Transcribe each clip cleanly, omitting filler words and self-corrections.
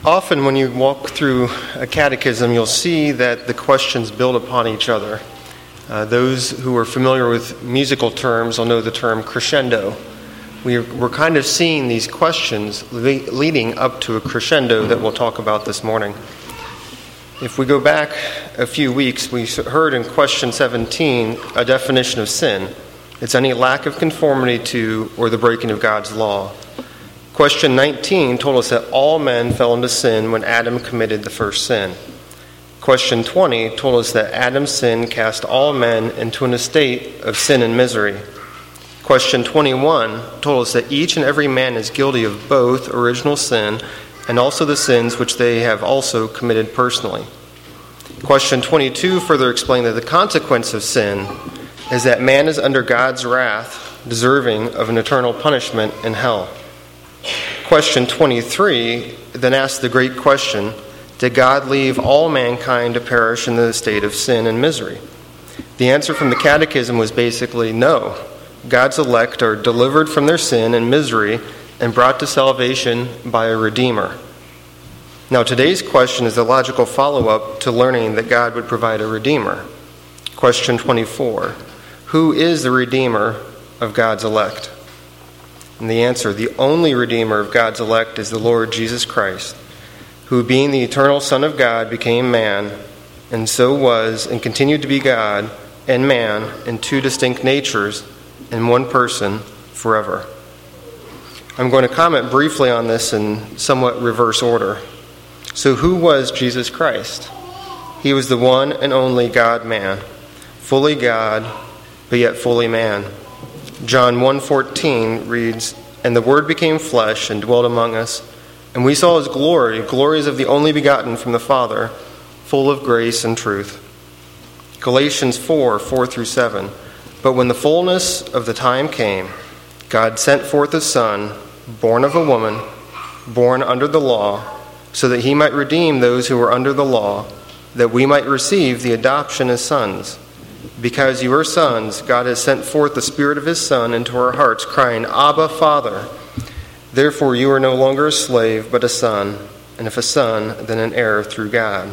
Often when you walk through a catechism, you'll see that the questions build upon each other. Those who are familiar with musical terms will know the term crescendo. We're kind of seeing these questions leading up to a crescendo that we'll talk about this morning. If we go back a few weeks, we heard in question 17 a definition of sin. It's any lack of conformity to or the breaking of God's law. Question 19 told us that all men fell into sin when Adam committed the first sin. Question 20 told us that Adam's sin cast all men into an estate of sin and misery. Question 21 told us that each and every man is guilty of both original sin and also the sins which they have also committed personally. Question 22 further explained that the consequence of sin is that man is under God's wrath, deserving of an eternal punishment in hell. Question 23 then asked the great question, did God leave all mankind to perish in the state of sin and misery? The answer from the Catechism was basically no. God's elect are delivered from their sin and misery and brought to salvation by a Redeemer. Now today's question is the logical follow-up to learning that God would provide a Redeemer. Question 24, who is the Redeemer of God's elect? And the answer, the only Redeemer of God's elect is the Lord Jesus Christ, who being the eternal Son of God became man, and so was and continued to be God and man in two distinct natures in one person forever. I'm going to comment briefly on this in somewhat reverse order. So who was Jesus Christ? He was the one and only God-man, fully God, but yet fully man. John 1:14 reads, and the Word became flesh and dwelt among us, and we saw his glory, glories of the only begotten from the Father, full of grace and truth. Galatians 4:4-7. But when the fullness of the time came, God sent forth his Son, born of a woman, born under the law, so that he might redeem those who were under the law, that we might receive the adoption as sons. Because you are sons, God has sent forth the Spirit of his Son into our hearts, crying, Abba, Father. Therefore you are no longer a slave, but a son, and if a son, then an heir through God.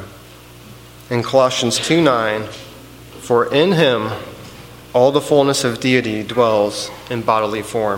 In Colossians 2:9, for in him all the fullness of deity dwells in bodily form.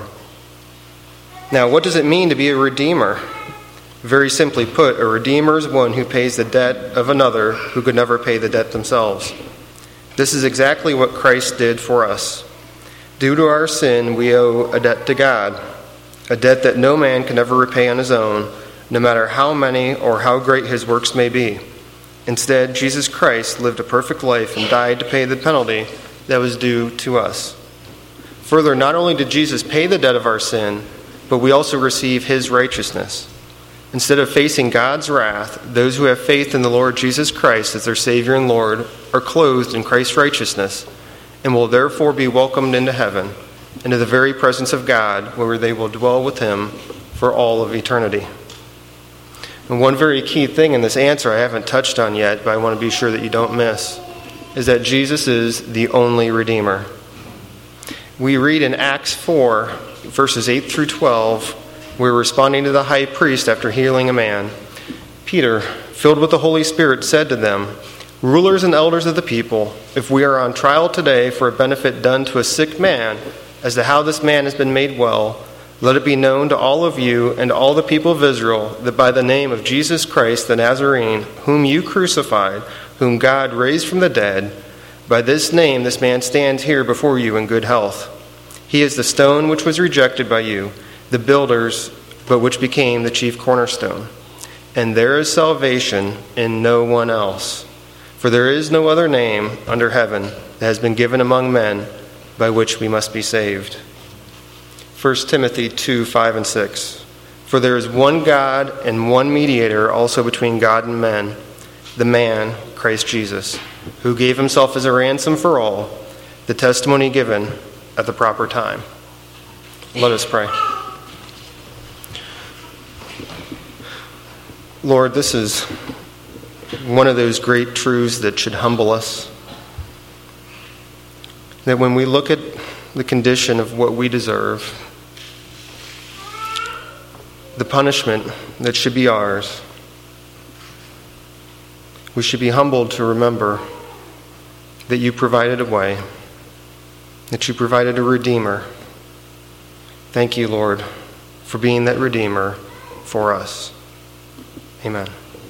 Now, what does it mean to be a redeemer? Very simply put, a redeemer is one who pays the debt of another who could never pay the debt themselves. This is exactly what Christ did for us. Due to our sin, we owe a debt to God, a debt that no man can ever repay on his own, no matter how many or how great his works may be. Instead, Jesus Christ lived a perfect life and died to pay the penalty that was due to us. Further, not only did Jesus pay the debt of our sin, but we also receive his righteousness. Instead of facing God's wrath, those who have faith in the Lord Jesus Christ as their Savior and Lord are clothed in Christ's righteousness and will therefore be welcomed into heaven, into the very presence of God, where they will dwell with him for all of eternity. And one very key thing in this answer I haven't touched on yet, but I want to be sure that you don't miss, is that Jesus is the only Redeemer. We read in Acts 4, verses 8-12, we're responding to the high priest after healing a man. Peter, filled with the Holy Spirit, said to them, rulers and elders of the people, if we are on trial today for a benefit done to a sick man, as to how this man has been made well, let it be known to all of you and all the people of Israel that by the name of Jesus Christ the Nazarene, whom you crucified, whom God raised from the dead, by this name this man stands here before you in good health. He is the stone which was rejected by you, the builders, but which became the chief cornerstone. And there is salvation in no one else. For there is no other name under heaven that has been given among men by which we must be saved. 1 Timothy 2:5-6. For there is one God and one mediator also between God and men, the man, Christ Jesus, who gave himself as a ransom for all, the testimony given at the proper time. Let us pray. Lord, this is one of those great truths that should humble us. That when we look at the condition of what we deserve, the punishment that should be ours, We should be humbled to remember that you provided a way, that you provided a Redeemer. Thank you, Lord, for being that Redeemer for us. Amen.